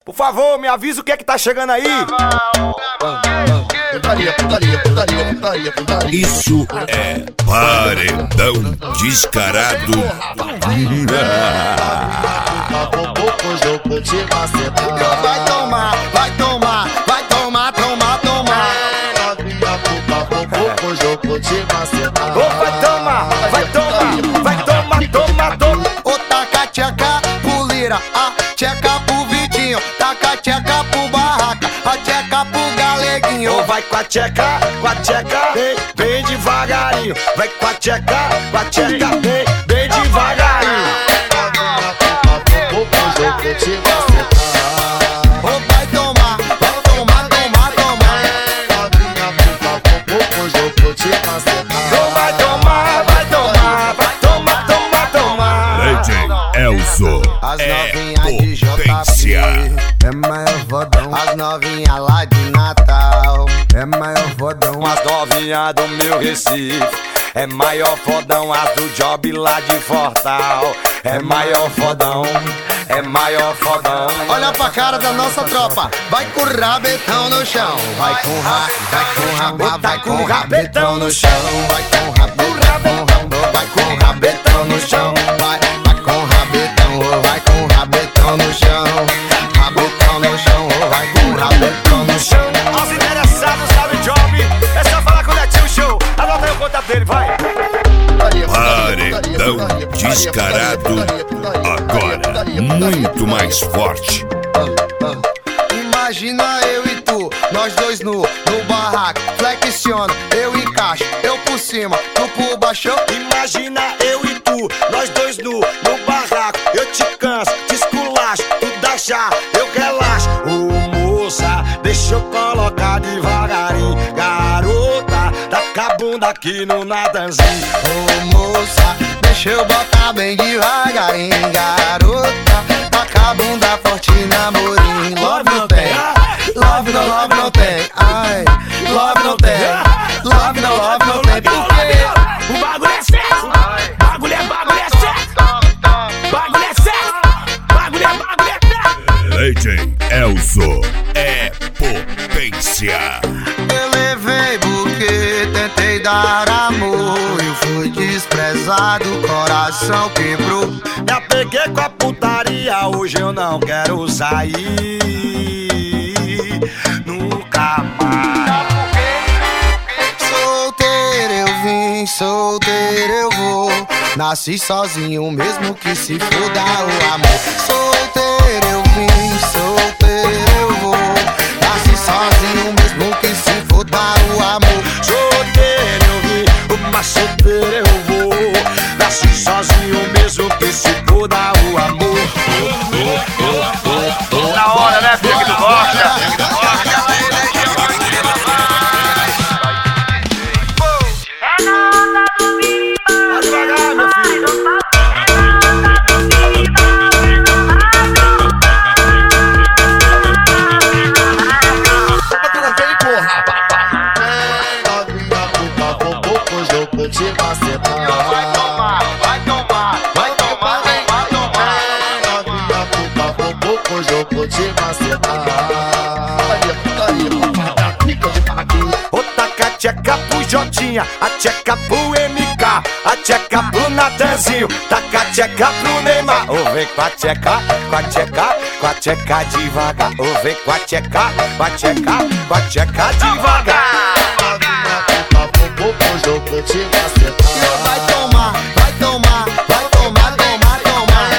Por favor, me avisa o que é que tá chegando aí. Putaria, putaria, putaria, putaria, putaria. Isso é paredão descarado. Vai tomar, vai tomar, vai tomar, tomar, tomar. Ô, vai tomar, vai tomar, vai tomar, tomar, tomar. Ô, taca tcheca pro Lira, a tcheca pro Vidinho, taca tcheca pro Barraca, a tcheca pro Galeguinho. Ô, vai com a tcheca, bem, bem devagarinho. Vai com a tcheca, bem, bem devagarinho. Ô, vai tomar, vai tomar, tomar, tomar. Ô, vai tomar, vai tomar, vai tomar, tomar, tomar. DJ Elzo As é novinhas de potência. JP é maior fodão. As novinhas lá de Natal é maior fodão. As novinhas do meu Recife é maior fodão. As do Job lá de Fortal é maior fodão, é maior fodão. Olha pra cara da nossa tropa, vai com o rabetão no chão. Vai com vai com o rabetão no chão. Vai com o rabetão, vai com o rabetão no chão. Vai com o rabetão, vai com o rabetão no chão. Rabetão no chão, vai com o rabetão no chão. Aos interessados, sabe o Job? É só falar com o Netinho Show. Anota aí o contato dele, vai. Paredão descarado. Agora muito mais forte. Imagina eu e tu, nós dois no barraco. Flexiona, eu encaixo, eu por cima, tu por baixo. Imagina eu e tu, nós dois no barraco. Eu te canso, te esculacho, tu dá chá, eu relaxo. Ô moça, deixa eu colocar devagarinho. Garota, taca a bunda aqui no nadanzinho. Ô moça, deixa eu botar bem devagarinho. Garota, taca a bunda forte namorinho. Love não tem, love não tem. Ai, love não tem, love não tem. Por quê? O bagulho é certo, bagulho é certo, bagulho é certo, bagulho é certo. DJ Elzo é potência. Eu levei porque tentei dar amor. Eu fui desprezado, coração quebrou. Já peguei com a putaria, hoje eu não quero sair. Nunca mais. Solteiro eu vim, solteiro eu vou. Nasci sozinho mesmo que se foda o amor. Solteiro eu vim, solteiro eu vou. Nasci sozinho mesmo que se foda o amor. Solteiro eu vim, mas solteiro eu vou. Nasci sozinho mesmo que se foda o amor. Na hora, né, filho, que tu gosta? Vai devagar, meu filho. Vai tomar, vai tomar, vai tomar, vai tomar. Ô, taca a tcheca pro Jotinha, a tcheca pro MK, a tcheca pro Natanzinho, taca a tcheca pro Neymar. Ô, vem com a tcheca, com a tcheca, com a tcheca devagar. Ô, vem com a tcheca, com a tcheca, com a tcheca devagar. Vai tomar, vai tomar, vai tomar, tomar, tomar.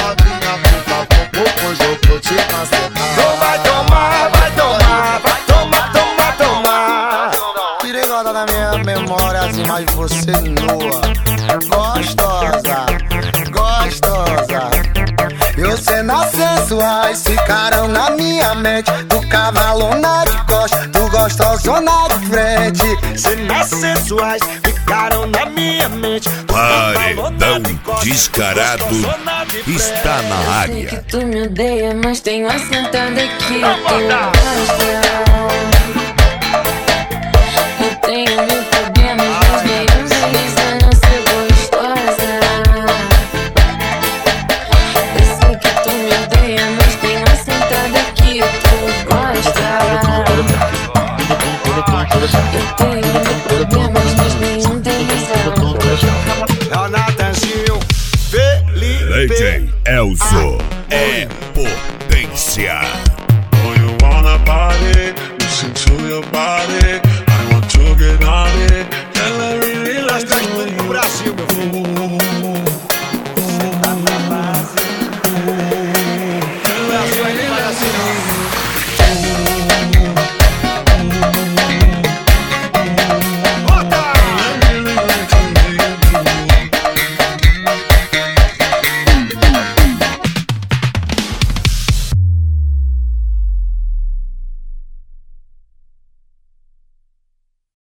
Ô, vai tomar, vai tomar, vai tomar, tomar, tomar. Tirei guarda da minha memória as imagens de você nua. Gostosa, gostosa. E você nas sensuais ficaram na minha mente. Do cavalona de costa, do gostosona de frente. Cenas sensuais ficaram na minha mente. Paredão descarado está na Sei área. que tu me odeia, mas tenho assentado aqui. Eu tenho mil problemas, mas nenhum deles é não ser gostosa. Eu sei que tu me odeia, mas tenho assentado aqui. Elzo é potência. Oh, you wanna party? Listen to your body.